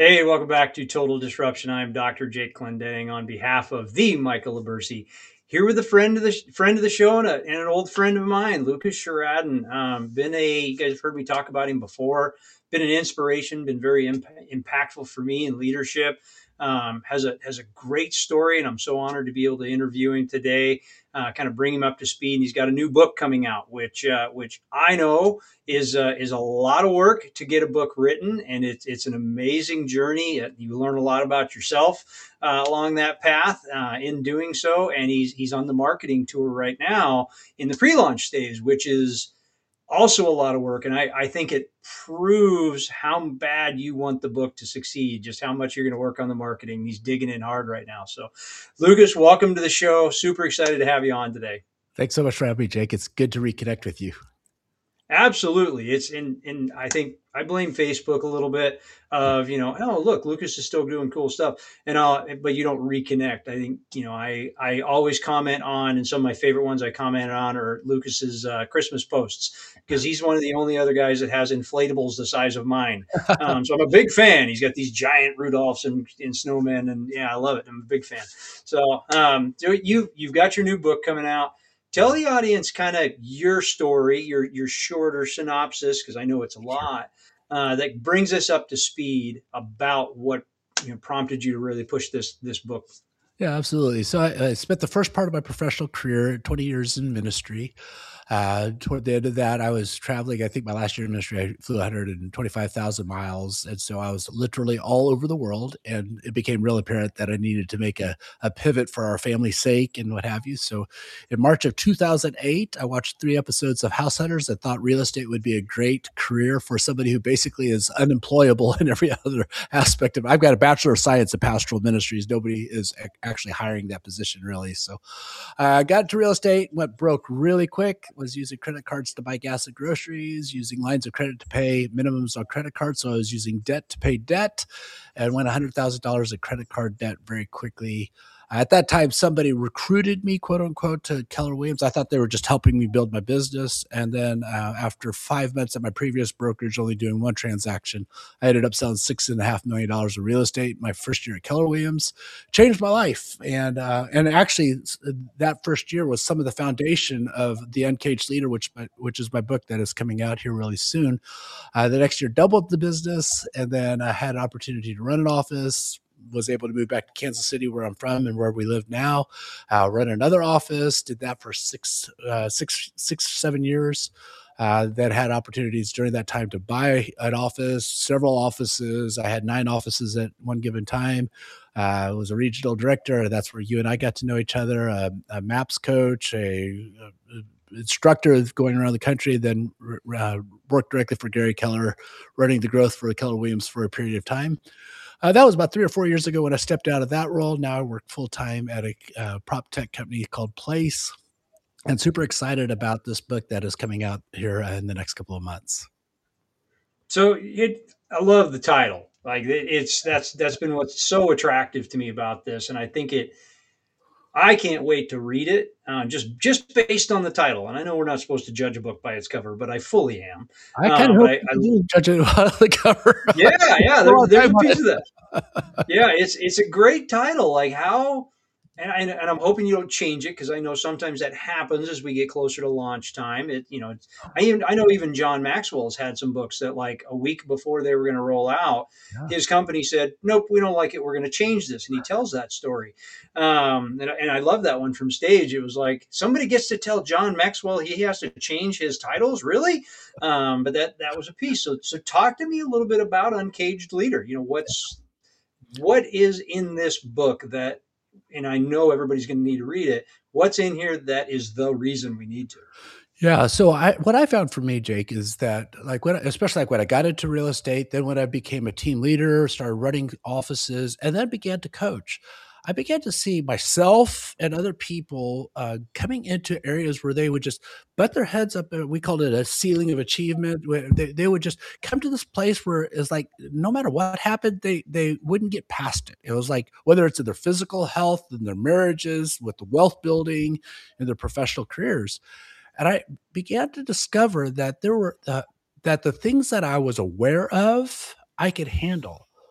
Hey, welcome back to Total Disruption. I'm Dr. Jake Clendenning on behalf of the Michael Labersi, here with a friend of the show and an old friend of mine, Lucas Sheridan. You guys have heard me talk about him before. Been an inspiration, been very impactful for me in leadership. Has a great story, and I'm so honored to be able to interview him today. Kind of bring him up to speed. And he's got a new book coming out, which I know is a lot of work to get a book written, and it's an amazing journey. You learn a lot about yourself along that path in doing so. And he's on the marketing tour right now in the pre-launch stage, which is also a lot of work. And I think it proves how bad you want the book to succeed, just how much you're going to work on the marketing. He's digging in hard right now. So, Lucas, welcome to the show. Super excited to have you on today. Thanks so much for having me, Jake. It's good to reconnect with you. Absolutely. It's in I think I blame Facebook a little bit of, oh, look, Lucas is still doing cool stuff. But you don't reconnect. I think, I always comment on, and some of my favorite ones I commented on are Lucas's Christmas posts, because he's one of the only other guys that has inflatables the size of mine. So I'm a big fan. He's got these giant Rudolphs and snowmen, and yeah, I love it. I'm a big fan. So you've got your new book coming out. Tell the audience kind of your story, your shorter synopsis, because I know it's a lot, that brings us up to speed about what prompted you to really push this book. Yeah, absolutely. So I spent the first part of my professional career, 20 years in ministry. Toward the end of that, I was traveling. I think my last year in ministry, I flew 125,000 miles. And so I was literally all over the world. And it became real apparent that I needed to make a pivot for our family's sake and what have you. So in March of 2008, I watched 3 episodes of House Hunters and thought real estate would be a great career for somebody who basically is unemployable in every other aspect of it. I've got a Bachelor of Science in Pastoral Ministries. Nobody is actually hiring that position, really. So I got into real estate, went broke really quick, was using credit cards to buy gas and groceries, using lines of credit to pay minimums on credit cards. So I was using debt to pay debt, and went $100,000 in credit card debt very quickly. At that time, somebody recruited me, quote unquote, to Keller Williams. I thought they were just helping me build my business. And then after 5 months at my previous brokerage, only doing 1 transaction, I ended up selling $6.5 million of real estate. My first year at Keller Williams changed my life. And actually, that first year was some of the foundation of The Uncaged Leader, which is my book that is coming out here really soon. The next year, doubled the business, and then I had an opportunity to run an office, was able to move back to Kansas City, where I'm from and where we live now, run another office, did that for 7 years. Then had opportunities during that time to buy an office, several offices. I had 9 offices at one given time. I was a regional director. That's where you and I got to know each other, a MAPS coach, a instructor going around the country, then worked directly for Gary Keller, running the growth for Keller Williams for a period of time. That was about 3 or 4 years ago when I stepped out of that role. Now I work full-time at a prop tech company called Place, and super excited about this book that is coming out here in the next couple of months. So I love the title. Like that's been what's so attractive to me about this, and I can't wait to read it, just based on the title. And I know we're not supposed to judge a book by its cover, but I fully am. I kind of hope you judge it on the cover. Yeah, there's a piece of that. Yeah, it's a great title. Like how, and I'm hoping you don't change it, because I know sometimes that happens as we get closer to launch time. I know even John Maxwell's had some books that, like, a week before they were going to roll out, his company said, "Nope, we don't like it. We're going to change this." And he tells that story, and I love that one from stage. It was like, somebody gets to tell John Maxwell he has to change his titles, really? But that was a piece. So talk to me a little bit about Uncaged Leader. What is in this book that, and I know everybody's going to need to read it, what's in here that is the reason we need to? Yeah. So what I found for me, Jake, is that especially when I got into real estate, then when I became a team leader, started running offices, and then began to coach, I began to see myself and other people coming into areas where they would just butt their heads up. We called it a ceiling of achievement, where they would just come to this place where it's like, no matter what happened, they wouldn't get past it. It was like, whether it's in their physical health, in their marriages, with the wealth building, in their professional careers. And I began to discover that that the things that I was aware of, I could handle.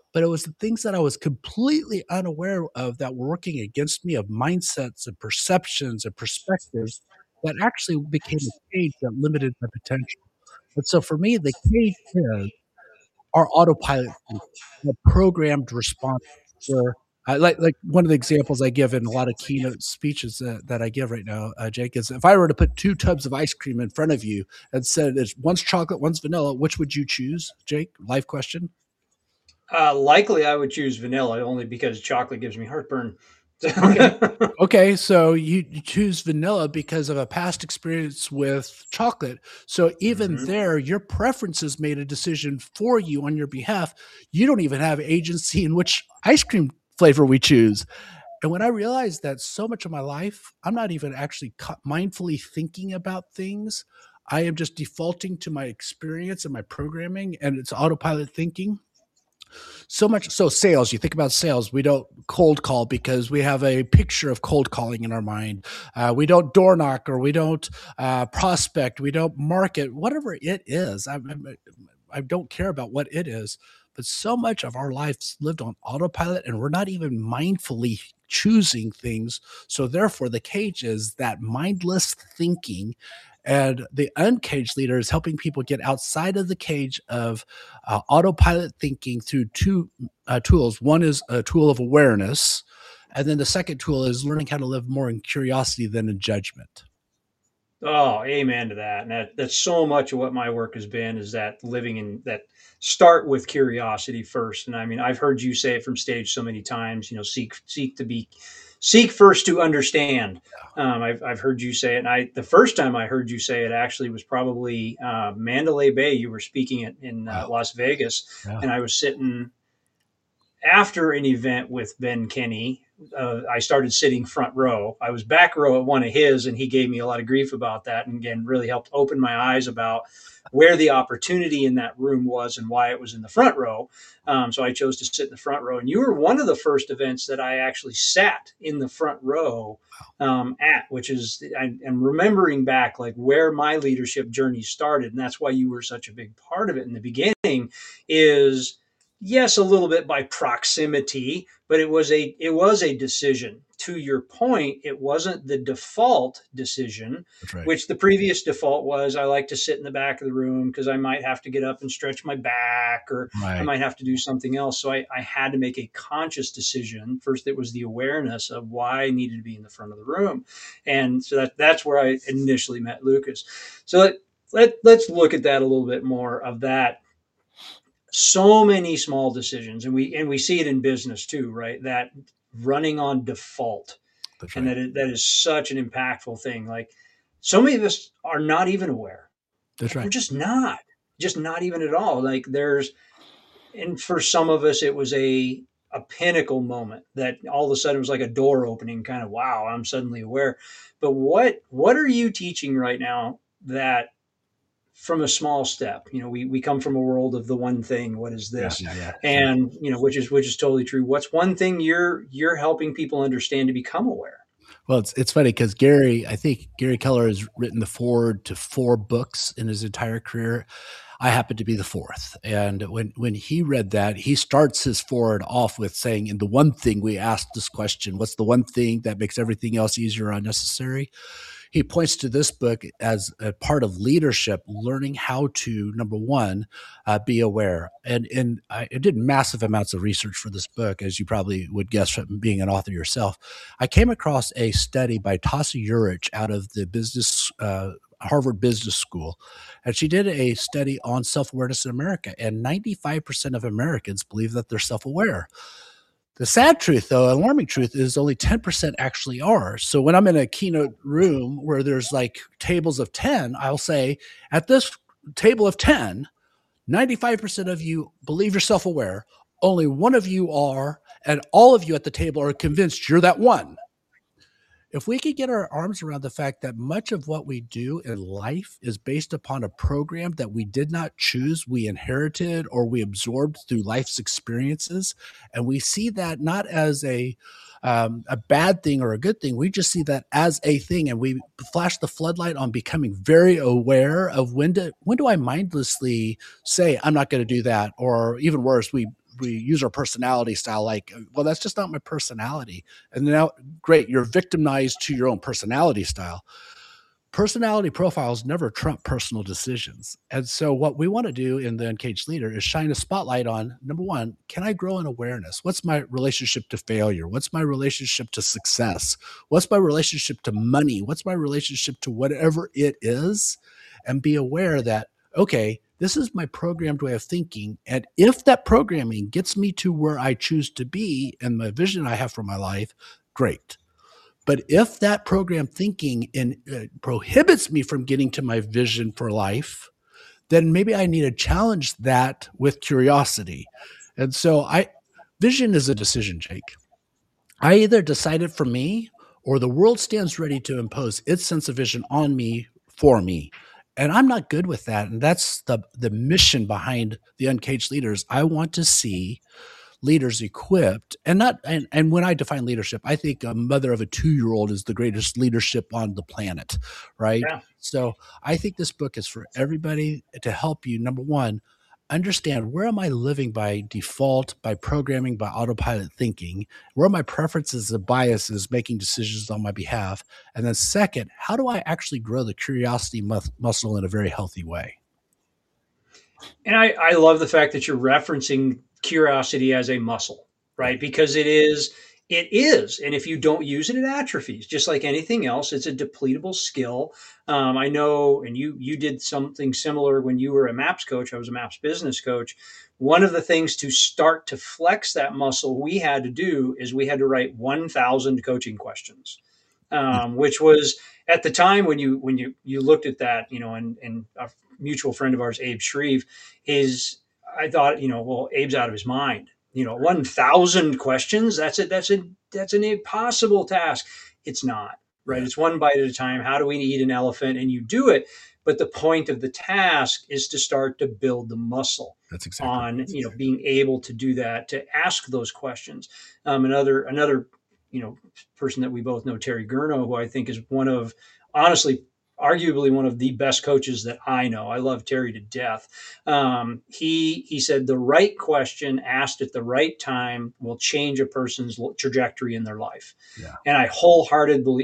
but it was the things that I was completely unaware of that were working against me, of mindsets and perceptions and perspectives that actually became a cage that limited my potential. And so for me, the cage is our autopilot thinking, the programmed response where like one of the examples I give in a lot of keynote speeches that I give right now, Jake, is if I were to put 2 tubs of ice cream in front of you and said it's one's chocolate, one's vanilla, which would you choose, Jake? Live question. Likely, I would choose vanilla only because chocolate gives me heartburn. Okay. Okay, so you choose vanilla because of a past experience with chocolate. So even Mhm. there, your preferences made a decision for you on your behalf. You don't even have agency in which ice cream flavor we choose. And when I realized that so much of my life, I'm not even actually mindfully thinking about things, I am just defaulting to my experience and my programming, and it's autopilot thinking. So much so, sales, you think about sales, we don't cold call because we have a picture of cold calling in our mind. We don't door knock, or we don't prospect, we don't market, whatever it is. I don't care about what it is, but so much of our lives lived on autopilot, and we're not even mindfully choosing things. So therefore, the cage is that mindless thinking, and the uncaged leader is helping people get outside of the cage of autopilot thinking through 2 tools. One is a tool of awareness, and then the second tool is learning how to live more in curiosity than in judgment. Oh, amen to that. And that's so much of what my work has been, is that living in that, start with curiosity first. And I mean, I've heard you say it from stage so many times, seek first to understand. I've heard you say it. And the first time I heard you say it actually was probably Mandalay Bay. You were speaking in Wow. Las Vegas, Yeah. and I was sitting after an event with Ben Kinney. I started sitting front row. I was back row at one of his, and he gave me a lot of grief about that. And again, really helped open my eyes about where the opportunity in that room was and why it was in the front row. So I chose to sit in the front row. And you were one of the first events that I actually sat in the front row at, which is, I'm remembering back like where my leadership journey started. And that's why you were such a big part of it in the beginning. Is yes, a little bit by proximity, but it was a decision. To your point, it wasn't the default decision, That's right. which the previous default was I like to sit in the back of the room because I might have to get up and stretch my back, or I Right. might have to do something else. So I had to make a conscious decision. First, it was the awareness of why I needed to be in the front of the room. And so that's where I initially met Lucas. So let's look at that a little bit more of that. So many small decisions, and we see it in business too, right? That running on default, That's and right. that is such an impactful thing. Like, so many of us are not even aware. That's Like, we're right. just not even at all. Like, and for some of us it was a pinnacle moment that all of a sudden was like a door opening, kind of, wow, I'm suddenly aware. But what are you teaching right now that, from a small step, we come from a world of the one thing, what is Yeah. this? Yeah. Yeah. Sure. And which is totally true. What's one thing you're helping people understand to become aware? Well, it's funny because Gary, I think Gary Keller has written the forward to 4 books in his entire career. I happen to be the 4th. And when he read that, he starts his forward off with saying, "In the one thing we asked this question, what's the one thing that makes everything else easier or unnecessary?" He points to this book as a part of leadership, learning how to, number one, be aware. And I did massive amounts of research for this book, as you probably would guess from being an author yourself. I came across a study by Tasa Urich out of the Harvard Business School, and she did a study on self awareness in America. And 95% of Americans believe that they're self aware. The sad truth, though, alarming truth, is only 10% actually are. So when I'm in a keynote room where there's like tables of 10, I'll say, at this table of 10, 95% of you believe you're self aware. Only one of you are, and all of you at the table are convinced you're that one. If we could get our arms around the fact that much of what we do in life is based upon a program that we did not choose, we inherited or we absorbed through life's experiences, and we see that not as a bad thing or a good thing, we just see that as a thing, and we flash the floodlight on becoming very aware of when do I mindlessly say I'm not going to do that, or even worse, we we use our personality style, like, well, that's just not my personality. And now, great, you're victimized to your own personality style. Personality profiles never trump personal decisions. And so what we want to do in the Uncaged Leader is shine a spotlight on, number one, can I grow in awareness? What's my relationship to failure? What's my relationship to success? What's my relationship to money? What's my relationship to whatever it is? And be aware that, okay, this is my programmed way of thinking. And if that programming gets me to where I choose to be and my vision I have for my life, great. But if that program thinking prohibits me from getting to my vision for life, then maybe I need to challenge that with curiosity. And so vision is a decision, Jake. I either decide it for me or the world stands ready to impose its sense of vision on me for me. And I'm not good with that. And that's the mission behind the Uncaged Leaders. I want to see leaders equipped and when I define leadership, I think a mother of a 2-year-old is the greatest leadership on the planet, right? Yeah. So I think this book is for everybody to help you, number one, understand where am I living by default, by programming, by autopilot thinking, where are my preferences and biases making decisions on my behalf, and then second, how do I actually grow the curiosity muscle in a very healthy way? And I love the fact that you're referencing curiosity as a muscle, right? Because it is. And if you don't use it, it atrophies. Just like anything else, it's a depletable skill. I know, and you did something similar when you were a MAPS coach. I was a MAPS business coach. One of the things to start to flex that muscle we had to do is we had to write 1,000 coaching questions, which was at the time when you looked at that, and a mutual friend of ours, Abe Shreve, I thought, well, Abe's out of his mind. 1,000 questions. That's an impossible task. It's not, right? Yeah. It's one bite at a time. How do we eat an elephant? And you do it. But the point of the task is to start to build the muscle. That's exactly on, being able to do that, to ask those questions. Another, person that we both know, Terry Gurno, who I think is arguably one of the best coaches that I know. I love Terry to death. He said the right question asked at the right time will change a person's trajectory in their life. Yeah. And I wholeheartedly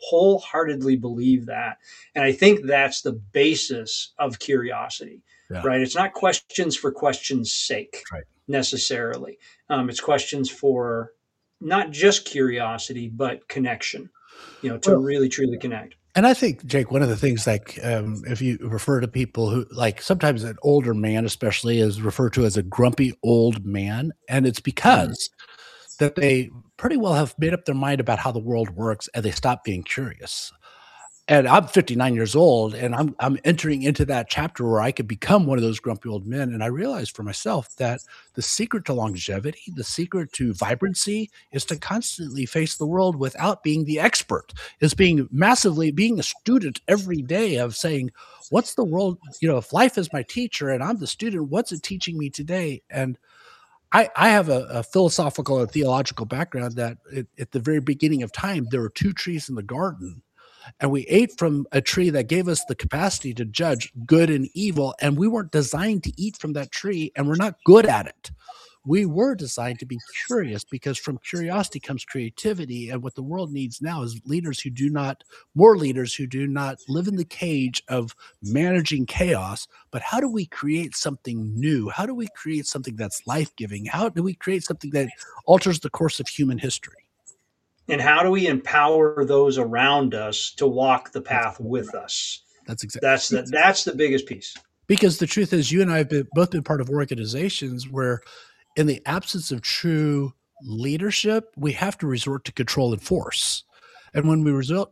believe that. And I think that's the basis of curiosity, right? It's not questions for questions' sake necessarily. It's questions for not just curiosity, but connection, to really, truly connect. And I think, Jake, one of the things, like, if you refer to people who, like, sometimes an older man especially is referred to as a grumpy old man, and it's because that they pretty well have made up their mind about how the world works and they stop being curious. And I'm 59 years old, and I'm entering into that chapter where I could become one of those grumpy old men. And I realized for myself that the secret to longevity, the secret to vibrancy, is to constantly face the world without being the expert. Is being a student every day of saying, what's the world, if life is my teacher and I'm the student, what's it teaching me today? And I have a philosophical and theological background that at the very beginning of time, there were 2 trees in the garden. And we ate from a tree that gave us the capacity to judge good and evil. And we weren't designed to eat from that tree, and we're not good at it. We were designed to be curious, because from curiosity comes creativity. And what the world needs now is more leaders who do not live in the cage of managing chaos, but how do we create something new? How do we create something that's life-giving? How do we create something that alters the course of human history? And how do we empower those around us to walk the path with us? That's exactly. That's the biggest piece. Because the truth is, you and I have both been part of organizations where, in the absence of true leadership, we have to resort to control and force. And when we resort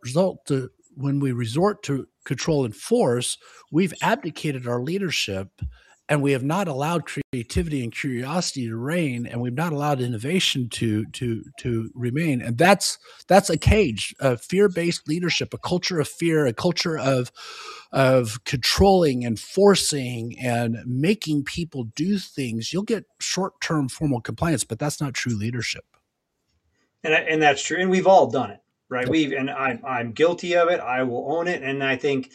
to control and force, we've abdicated our leadership, and we have not allowed creativity and curiosity to reign, and we've not allowed innovation to remain. And that's a cage, a fear-based leadership, a culture of fear, a culture of controlling and forcing and making people do things. You'll get short-term formal compliance, but that's not true leadership. And that's true. And we've all done it, right? I'm guilty of it. I will own it. And I think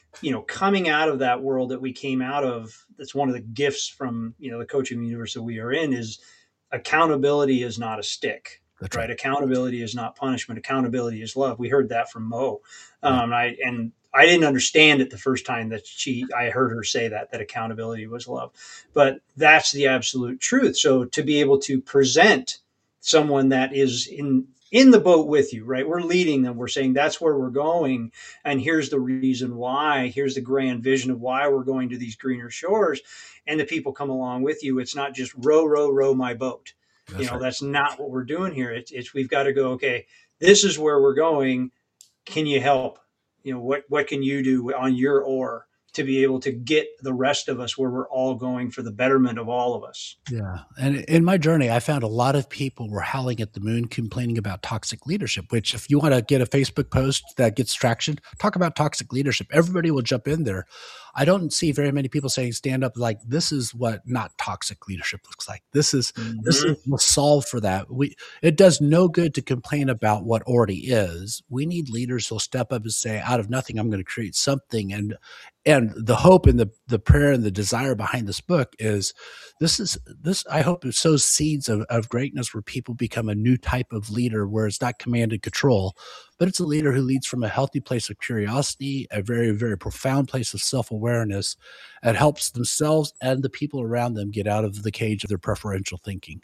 coming out of that world that we came out of, that's one of the gifts from, the coaching universe that we are in, is accountability is not a stick, That's right? right. Accountability is not punishment. Accountability is love. We heard that from Mo. Yeah. I didn't understand it the first time that I heard her say that accountability was love, but that's the absolute truth. So to be able to present someone that is in the boat with you, right? We're leading them. We're saying that's where we're going. And here's the reason why. Here's the grand vision of why we're going to these greener shores. And the people come along with you. It's not just row, row, row my boat. That's right. That's not what we're doing here. It's we've got to go, okay, this is where we're going. Can you help? What can you do on your oar to be able to get the rest of us where we're all going for the betterment of all of us? Yeah. And in my journey, I found a lot of people were howling at the moon, complaining about toxic leadership, which if you want to get a Facebook post that gets traction, talk about toxic leadership. Everybody will jump in there. I don't see very many people saying stand up like this is what not toxic leadership looks like. This is Mm-hmm. will solve for that. It does no good to complain about what already is. We need leaders who'll step up and say, out of nothing, I'm going to create something. And the hope and the prayer and the desire behind this book is this I hope it sows seeds of greatness where people become a new type of leader where it's not command and control, but it's a leader who leads from a healthy place of curiosity, a very, very profound place of self-awareness, and helps themselves and the people around them get out of the cage of their preferential thinking.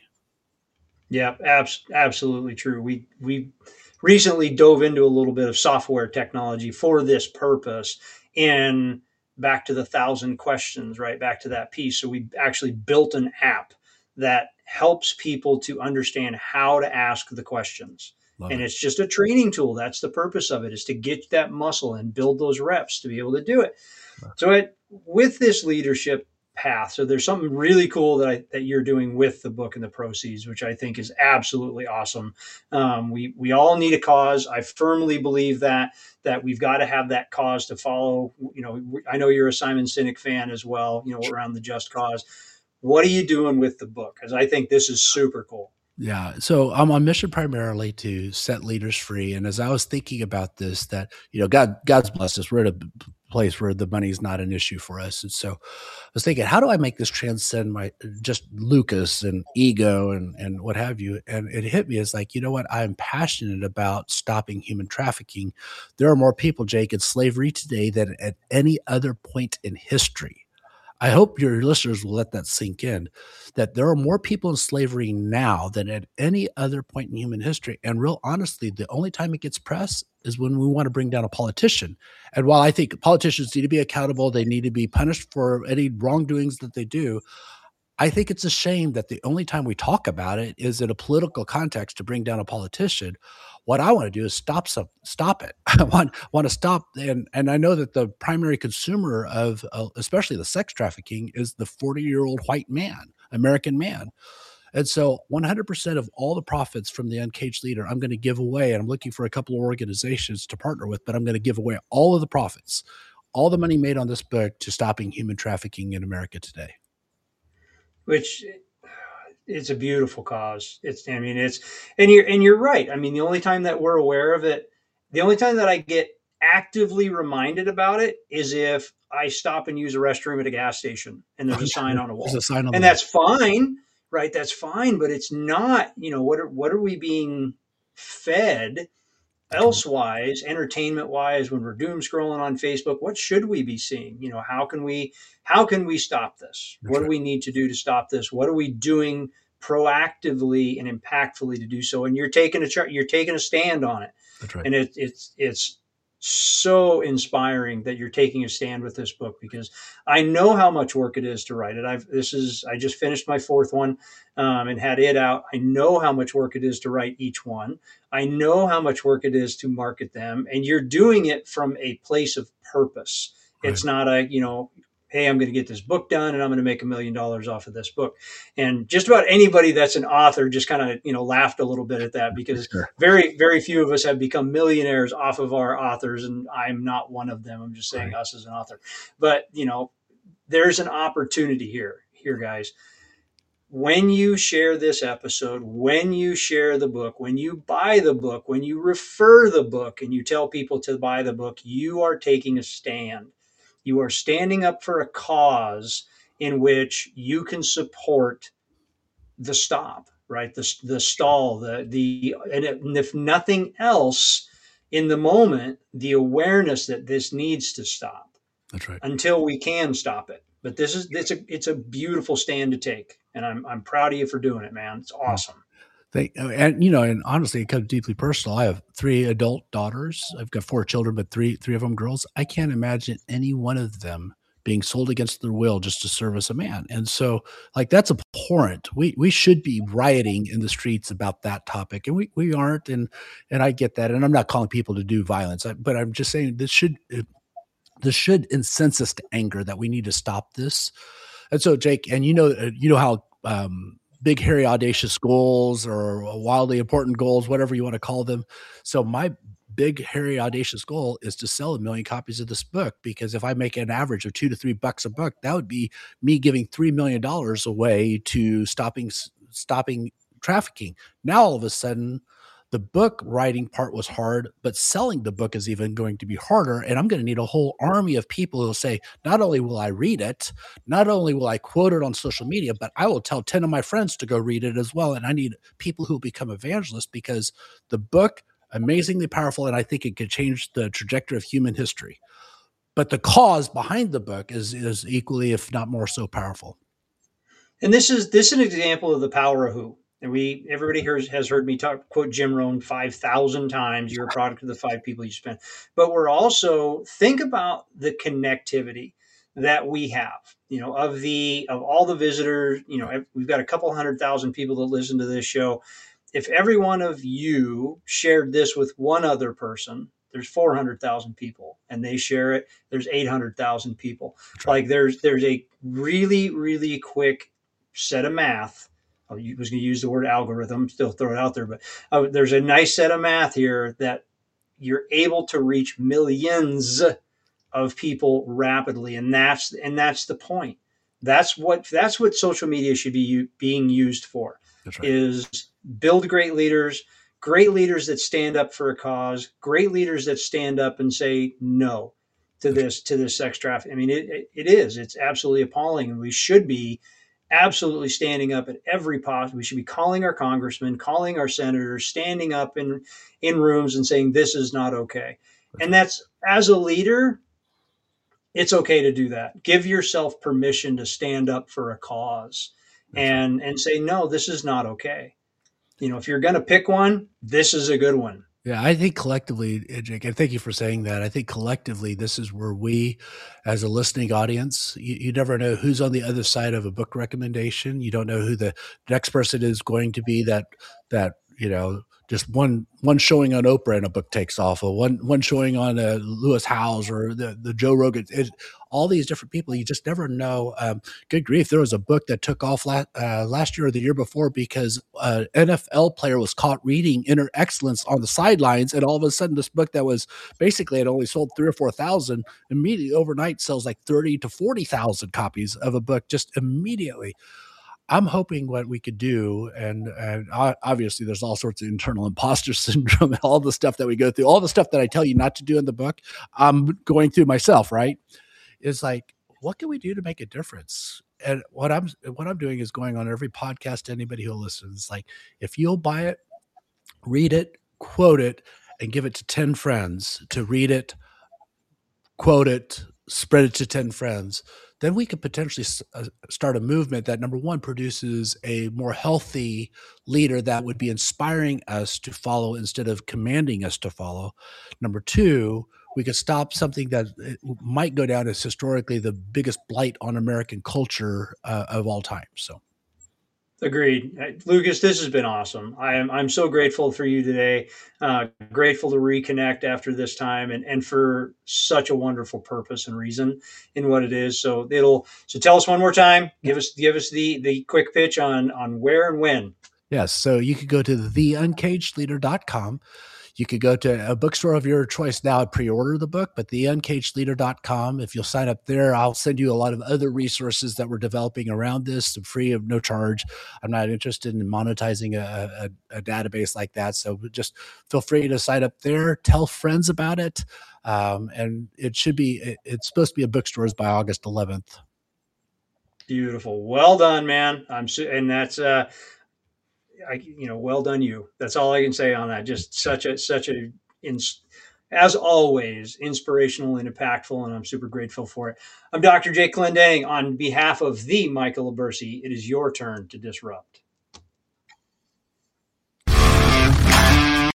Yeah, absolutely true. We recently dove into a little bit of software technology for this purpose, and back to the 1,000 questions, right? Back to that piece. So we actually built an app that helps people to understand how to ask the questions. Love And it. it's just a training tool. That's the purpose of it, is to get that muscle and build those reps to be able to do it. So with this leadership path, so there's something really cool that you're doing with the book and the proceeds, which I think is absolutely awesome. We all need a cause. I firmly believe that we've got to have that cause to follow. I know you're a Simon Sinek fan as well. Around the just cause. What are you doing with the book? Because I think this is super cool. Yeah. So I'm on mission primarily to set leaders free. And as I was thinking about this, that, God's blessed us. We're at a place where the money's not an issue for us. And so I was thinking, how do I make this transcend my just Lucas and ego and what have you? And it hit me as like, you know what? I'm passionate about stopping human trafficking. There are more people, Jake, in slavery today than at any other point in history. I hope your listeners will let that sink in, that there are more people in slavery now than at any other point in human history. And real honestly, the only time it gets press is when we want to bring down a politician. And while I think politicians need to be accountable, they need to be punished for any wrongdoings that they do. I think it's a shame that the only time we talk about it is in a political context to bring down a politician. What I want to do is stop it. I want to stop, and I know that the primary consumer of especially the sex trafficking is the 40-year-old white man, American man. And so 100% of all the profits from the Uncaged Leader, I'm going to give away. And I'm looking for a couple of organizations to partner with, but I'm going to give away all of the profits, all the money made on this book to stopping human trafficking in America today. Which, it's a beautiful cause. And you're right. I mean, the only time that we're aware of it, the only time that I get actively reminded about it is if I stop and use a restroom at a gas station and there's a sign on a There's a wall. sign on the And wall. that's fine, right? That's fine, but it's not, what are we being fed That's right. elsewise, entertainment wise, when we're doom scrolling on Facebook? What should we be seeing? How can we stop this? That's What do right. we need to do to stop this? What are we doing proactively and impactfully to do so? And you're taking a stand on it. That's right. And it's so inspiring that you're taking a stand with this book, because I know how much work it is to write it. I just finished my fourth one, and had it out. I know how much work it is to write each one. I know how much work it is to market them, and you're doing it from a place of purpose. Right. It's not hey, I'm going to get this book done and I'm going to make $1 million off of this book. And just about anybody that's an author just kind of, laughed a little bit at that, because Sure. very, very few of us have become millionaires off of our authors. And I'm not one of them. I'm just saying Right. us as an author. But, there's an opportunity here, guys. When you share this episode, when you share the book, when you buy the book, when you refer the book and you tell people to buy the book, you are taking a stand. You are standing up for a cause in which you can support the stop, right? The stall, and if nothing else, in the moment, the awareness that this needs to stop. That's right. Until we can stop it. But it's a beautiful stand to take, and I'm proud of you for doing it, man. It's awesome. And honestly, it comes deeply personal. I have 3 adult daughters. I've got 4 children, but three of them girls. I can't imagine any one of them being sold against their will just to service a man. And so, like, that's abhorrent. We should be rioting in the streets about that topic, and we aren't. And I get that. And I'm not calling people to do violence, but I'm just saying this should incense us to anger, that we need to stop this. And so, Jake, and you know how big, hairy, audacious goals or wildly important goals, whatever you want to call them. So my big, hairy, audacious goal is to sell 1 million copies of this book, because if I make an average of $2 to $3 a book, that would be me giving $3 million away to stopping trafficking. Now, all of a sudden, the book writing part was hard, but selling the book is even going to be harder. And I'm going to need a whole army of people who will say, not only will I read it, not only will I quote it on social media, but I will tell 10 of my friends to go read it as well. And I need people who will become evangelists, because the book, amazingly powerful, and I think it could change the trajectory of human history. But the cause behind the book is equally, if not more so, powerful. And this is an example of the power of who. And everybody here has heard me quote Jim Rohn 5,000 times. You're a product of the 5 people you spend. But we're also, think about the connectivity that we have. Of all the visitors. We've got a couple 100,000 people that listen to this show. If every one of you shared this with one other person, there's 400,000 people, and they share it, there's 800,000 people. Like there's a really, really quick set of math. I was going to use the word algorithm, still throw it out there, but there's a nice set of math here that you're able to reach millions of people rapidly, and that's the point. That's what social media should be being used for. That's right. Is build great leaders that stand up for a cause, great leaders that stand up and say no to this sex trafficking. I mean, it's absolutely appalling, and we should be absolutely standing up at every possible. We should be calling our congressmen, calling our senators, standing up in rooms and saying this is not okay. And that's, as a leader, it's okay to do that. Give yourself permission to stand up for a cause and say, no, this is not okay. If you're going to pick one, this is a good one. Yeah, I think collectively, Jake, and thank you for saying that. I think collectively, this is where we, as a listening audience, you never know who's on the other side of a book recommendation. You don't know who the next person is going to be that just one showing on Oprah and a book takes off, or one showing on Lewis Howes or the Joe Rogan. All these different people, you just never know. Good grief, there was a book that took off last year or the year before because an NFL player was caught reading Inner Excellence on the sidelines, and all of a sudden this book that was basically had only sold 3,000 or 4,000 immediately overnight sells like 30,000 to 40,000 copies of a book just immediately. I'm hoping what we could do, and obviously there's all sorts of internal imposter syndrome and all the stuff that we go through, all the stuff that I tell you not to do in the book, I'm going through myself, right? Is like, what can we do to make a difference? And what I'm doing is going on every podcast to anybody who listens. It's like, if you'll buy it, read it, quote it, and give it to 10 friends to read it, quote it, spread it to 10 friends, then we could potentially start a movement that, number one, produces a more healthy leader that would be inspiring us to follow instead of commanding us to follow. Number two, we could stop something that might go down as historically the biggest blight on American culture of all time. So. Agreed. Lucas, this has been awesome. I'm so grateful for you today. Grateful to reconnect after this time and for such a wonderful purpose and reason in what it is. So tell us one more time. Give us the quick pitch on where and when. Yes. So you could go to theuncagedleader.com. You could go to a bookstore of your choice now and pre-order the book, but theuncagedleader.com, if you'll sign up there, I'll send you a lot of other resources that we're developing around this, free of no charge. I'm not interested in monetizing a database like that. So just feel free to sign up there, tell friends about it. And it's supposed to be in bookstores by August 11th. Beautiful. Well done, man. And that's well done you. That's all I can say on that. Just as always, inspirational and impactful, and I'm super grateful for it. I'm Dr. Jake Clendenning on behalf of the Michael Abersi. It is your turn to disrupt.